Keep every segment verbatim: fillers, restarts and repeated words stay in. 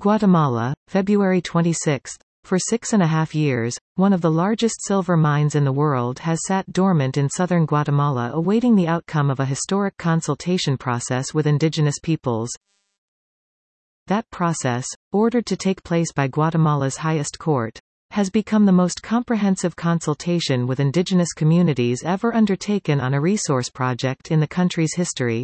Guatemala, February twenty-sixth. For six and a half years, one of the largest silver mines in the world has sat dormant in southern Guatemala awaiting the outcome of a historic consultation process with indigenous peoples. That process, ordered to take place by Guatemala's highest court, has become the most comprehensive consultation with indigenous communities ever undertaken on a resource project in the country's history.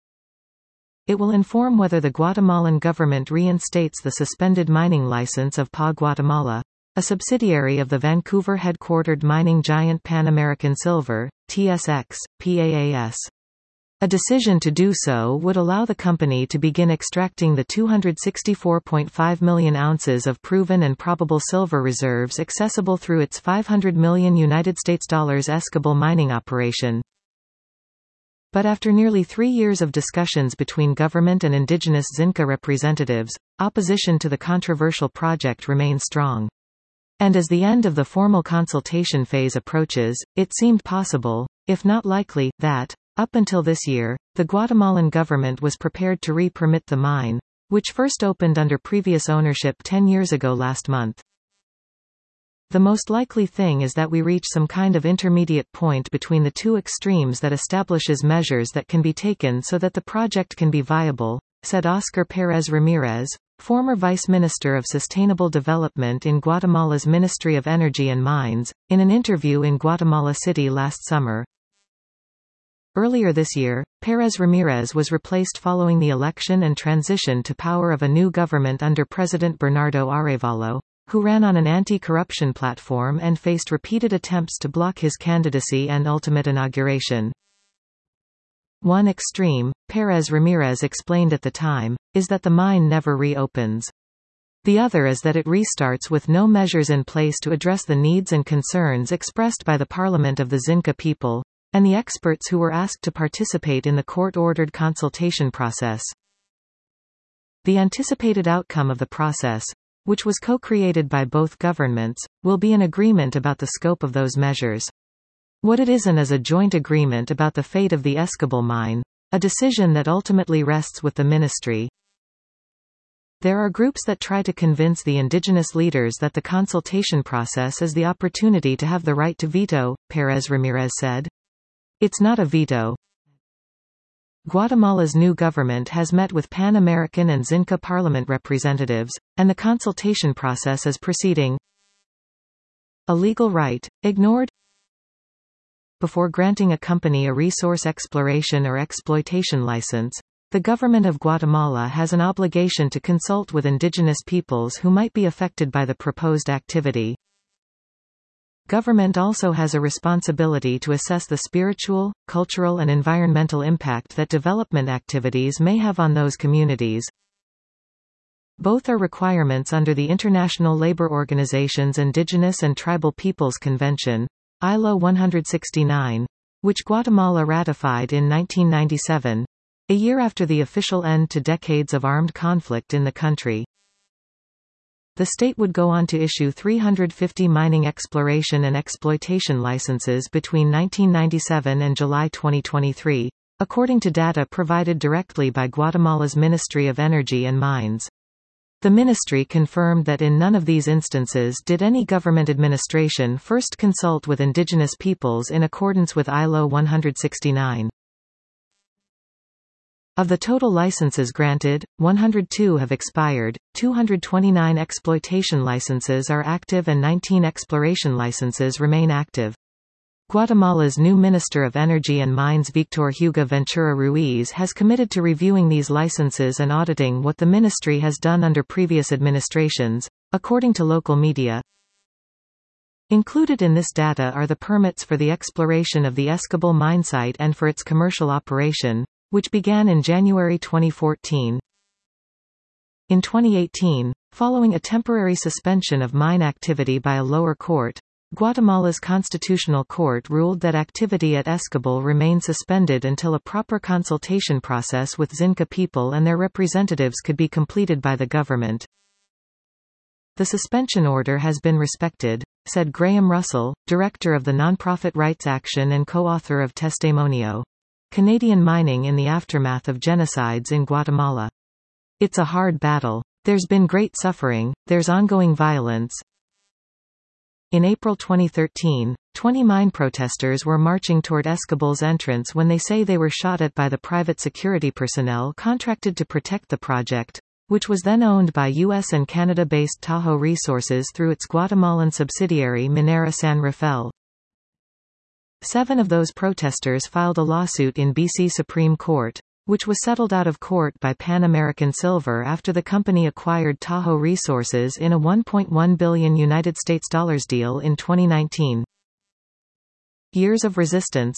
It will inform whether the Guatemalan government reinstates the suspended mining license of P A Guatemala, a subsidiary of the Vancouver-headquartered mining giant Pan American Silver, T S X, P A A S. A decision to do so would allow the company to begin extracting the two hundred sixty-four point five million ounces of proven and probable silver reserves accessible through its five hundred million United States dollars Escobal mining operation. But after nearly three years of discussions between government and indigenous Xinca representatives, opposition to the controversial project remains strong. And as the end of the formal consultation phase approaches, it seemed possible, if not likely, that, up until this year, the Guatemalan government was prepared to re-permit the mine, which first opened under previous ownership ten years ago last month. The most likely thing is that we reach some kind of intermediate point between the two extremes that establishes measures that can be taken so that the project can be viable, said Oscar Pérez Ramírez, former Vice Minister of Sustainable Development in Guatemala's Ministry of Energy and Mines, in an interview in Guatemala City last summer. Earlier this year, Pérez Ramírez was replaced following the election and transition to power of a new government under President Bernardo Arévalo, who ran on an anti-corruption platform and faced repeated attempts to block his candidacy and ultimate inauguration. One extreme, Pérez Ramírez explained at the time, is that the mine never reopens. The other is that it restarts with no measures in place to address the needs and concerns expressed by the Parliament of the Xinca people, and the experts who were asked to participate in the court-ordered consultation process. The anticipated outcome of the process, which was co-created by both governments, will be an agreement about the scope of those measures. What it isn't is a joint agreement about the fate of the Escobal mine, a decision that ultimately rests with the ministry. There are groups that try to convince the indigenous leaders that the consultation process is the opportunity to have the right to veto, Pérez Ramírez said. It's not a veto. Guatemala's new government has met with Pan American and Xinca Parliament representatives, and the consultation process is proceeding. A legal right, ignored? Before granting a company a resource exploration or exploitation license, the government of Guatemala has an obligation to consult with indigenous peoples who might be affected by the proposed activity. Government also has a responsibility to assess the spiritual, cultural and environmental impact that development activities may have on those communities. Both are requirements under the International Labour Organization's Indigenous and Tribal Peoples Convention, I L O one sixty-nine, which Guatemala ratified in nineteen ninety-seven, a year after the official end to decades of armed conflict in the country. The state would go on to issue three hundred fifty mining exploration and exploitation licenses between nineteen ninety-seven and July twenty twenty-three, according to data provided directly by Guatemala's Ministry of Energy and Mines. The ministry confirmed that in none of these instances did any government administration first consult with indigenous peoples in accordance with I L O one sixty-nine. Of the total licenses granted, one hundred two have expired, two hundred twenty-nine exploitation licenses are active and nineteen exploration licenses remain active. Guatemala's new Minister of Energy and Mines Victor Hugo Ventura Ruiz has committed to reviewing these licenses and auditing what the ministry has done under previous administrations, according to local media. Included in this data are the permits for the exploration of the Escobal mine site and for its commercial operation, which began in January twenty fourteen. In twenty eighteen, following a temporary suspension of mine activity by a lower court, Guatemala's Constitutional Court ruled that activity at Escobal remained suspended until a proper consultation process with Xinca people and their representatives could be completed by the government. The suspension order has been respected, said Graham Russell, director of the nonprofit Rights Action and co-author of Testimonio: Canadian Mining in the Aftermath of Genocides in Guatemala. It's a hard battle. There's been great suffering, there's ongoing violence. In April twenty thirteen, twenty mine protesters were marching toward Escobal's entrance when they say they were shot at by the private security personnel contracted to protect the project, which was then owned by U S and Canada-based Tahoe Resources through its Guatemalan subsidiary Minera San Rafael. Seven of those protesters filed a lawsuit in B C Supreme Court, which was settled out of court by Pan American Silver after the company acquired Tahoe Resources in a one point one billion United States dollars deal in twenty nineteen. Years of resistance.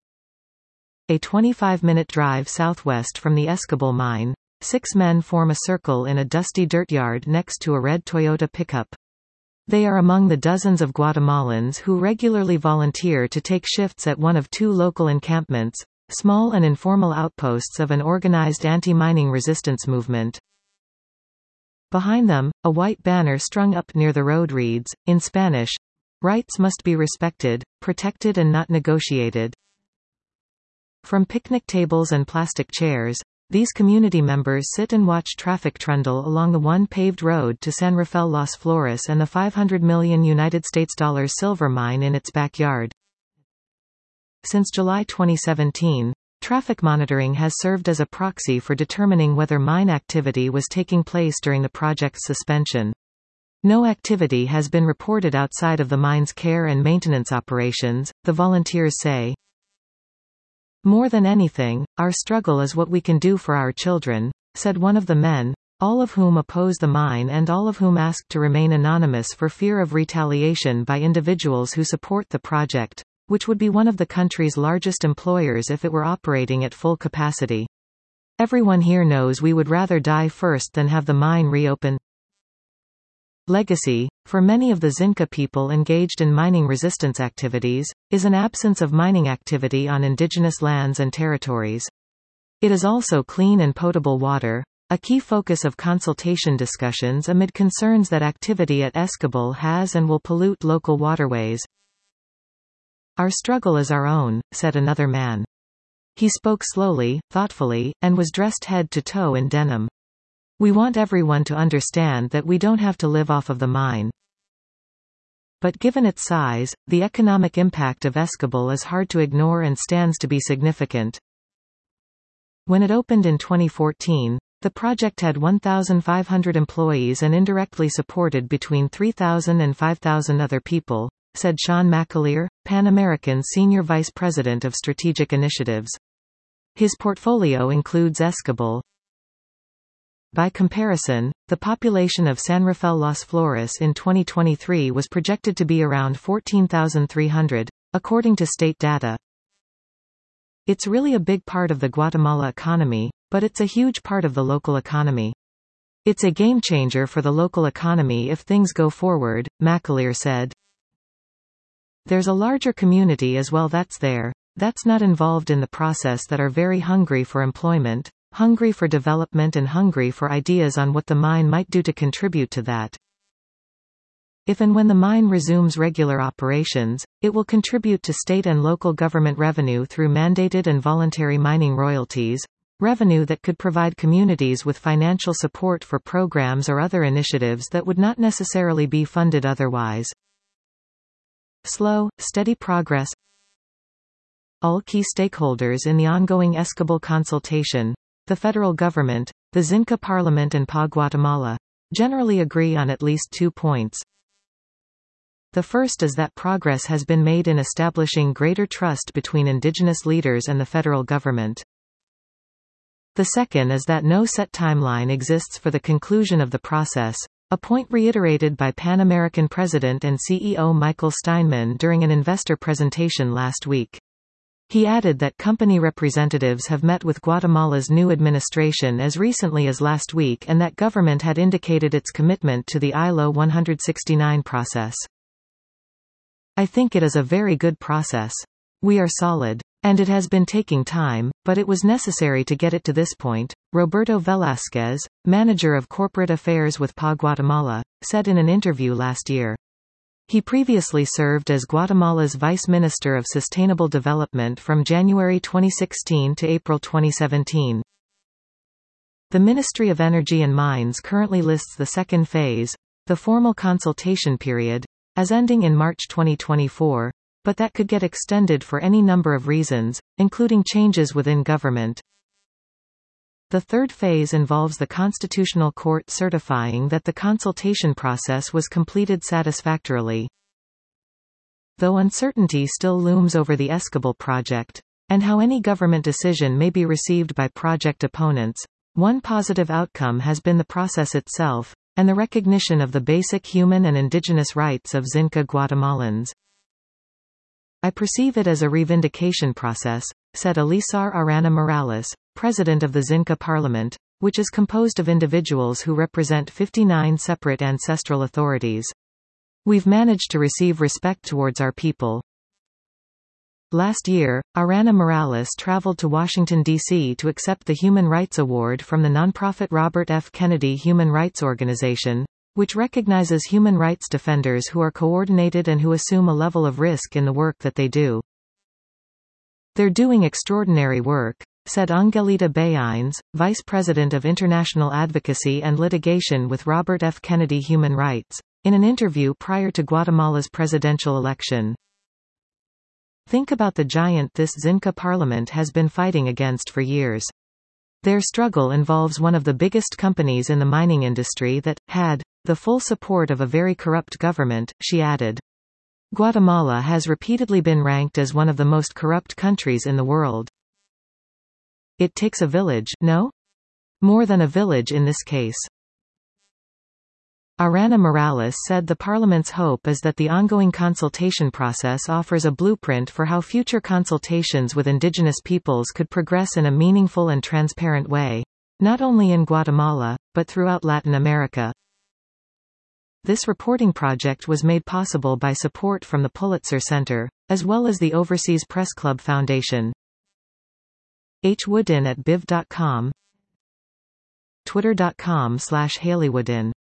A twenty-five minute drive southwest from the Escobal mine, six men form a circle in a dusty dirt yard next to a red Toyota pickup. They are among the dozens of Guatemalans who regularly volunteer to take shifts at one of two local encampments, small and informal outposts of an organized anti-mining resistance movement. Behind them, a white banner strung up near the road reads, in Spanish, "Rights must be respected, protected and not negotiated." From picnic tables and plastic chairs, these community members sit and watch traffic trundle along the one paved road to San Rafael Las Flores and the five hundred million United States dollars silver mine in its backyard. Since July twenty seventeen, traffic monitoring has served as a proxy for determining whether mine activity was taking place during the project's suspension. No activity has been reported outside of the mine's care and maintenance operations, the volunteers say. "More than anything, our struggle is what we can do for our children," said one of the men, all of whom oppose the mine and all of whom asked to remain anonymous for fear of retaliation by individuals who support the project, which would be one of the country's largest employers if it were operating at full capacity. "Everyone here knows we would rather die first than have the mine reopen." Legacy, for many of the Xinca people engaged in mining resistance activities, is an absence of mining activity on indigenous lands and territories. It is also clean and potable water, a key focus of consultation discussions amid concerns that activity at Escobal has and will pollute local waterways. "Our struggle is our own," said another man. He spoke slowly, thoughtfully, and was dressed head to toe in denim. "We want everyone to understand that we don't have to live off of the mine. But given its size, the economic impact of Escobal is hard to ignore and stands to be significant." When it opened in twenty fourteen, the project had one thousand five hundred employees and indirectly supported between three thousand and five thousand other people, said Sean McAleer, Pan American's Senior Vice President of Strategic Initiatives. His portfolio includes Escobal. By comparison, the population of San Rafael Las Flores in twenty twenty-three was projected to be around fourteen thousand three hundred, according to state data. "It's really a big part of the Guatemala economy, but it's a huge part of the local economy. It's a game changer for the local economy if things go forward," McAleer said. "There's a larger community as well that's there, that's not involved in the process that are very hungry for employment, hungry for development and hungry for ideas on what the mine might do to contribute to that. If and when the mine resumes regular operations, it will contribute to state and local government revenue through mandated and voluntary mining royalties, revenue that could provide communities with financial support for programs or other initiatives that would not necessarily be funded otherwise. Slow, steady progress. All key stakeholders in the ongoing Escobal consultation, the federal government, the Xinca Parliament and P A Guatemala, generally agree on at least two points. The first is that progress has been made in establishing greater trust between indigenous leaders and the federal government. The second is that no set timeline exists for the conclusion of the process, a point reiterated by Pan American President and C E O Michael Steinmann during an investor presentation last week. He added that company representatives have met with Guatemala's new administration as recently as last week and that government had indicated its commitment to the I L O one sixty-nine process. "I think it is a very good process. We are solid. And it has been taking time, but it was necessary to get it to this point," Roberto Velázquez, manager of corporate affairs with P A Guatemala, said in an interview last year. He previously served as Guatemala's Vice Minister of Sustainable Development from January twenty sixteen to April twenty seventeen. The Ministry of Energy and Mines currently lists the second phase, the formal consultation period, as ending in March twenty twenty-four, but that could get extended for any number of reasons, including changes within government. The third phase involves the Constitutional Court certifying that the consultation process was completed satisfactorily. Though uncertainty still looms over the Escobal project, and how any government decision may be received by project opponents, one positive outcome has been the process itself, and the recognition of the basic human and indigenous rights of Xinca Guatemalans. I perceive it as a reivindication process, said Elisar Arana Morales, president of the Xinca Parliament, which is composed of individuals who represent fifty-nine separate ancestral authorities. We've managed to receive respect towards our people. Last year, Arana Morales traveled to Washington, D C to accept the Human Rights Award from the nonprofit Robert F. Kennedy Human Rights Organization, which recognizes human rights defenders who are coordinated and who assume a level of risk in the work that they do. They're doing extraordinary work, said Angelita Bayines, Vice President of International Advocacy and Litigation with Robert F. Kennedy Human Rights, in an interview prior to Guatemala's presidential election. Think about the giant this Xinca parliament has been fighting against for years. Their struggle involves one of the biggest companies in the mining industry that had the full support of a very corrupt government, she added. Guatemala has repeatedly been ranked as one of the most corrupt countries in the world. It takes a village, no? More than a village in this case. Arana Morales said the Parliament's hope is that the ongoing consultation process offers a blueprint for how future consultations with indigenous peoples could progress in a meaningful and transparent way, not only in Guatemala, but throughout Latin America. This reporting project was made possible by support from the Pulitzer Center, as well as the Overseas Press Club Foundation. H. Woodin at biv dot com, twitter dot com slash haleywoodin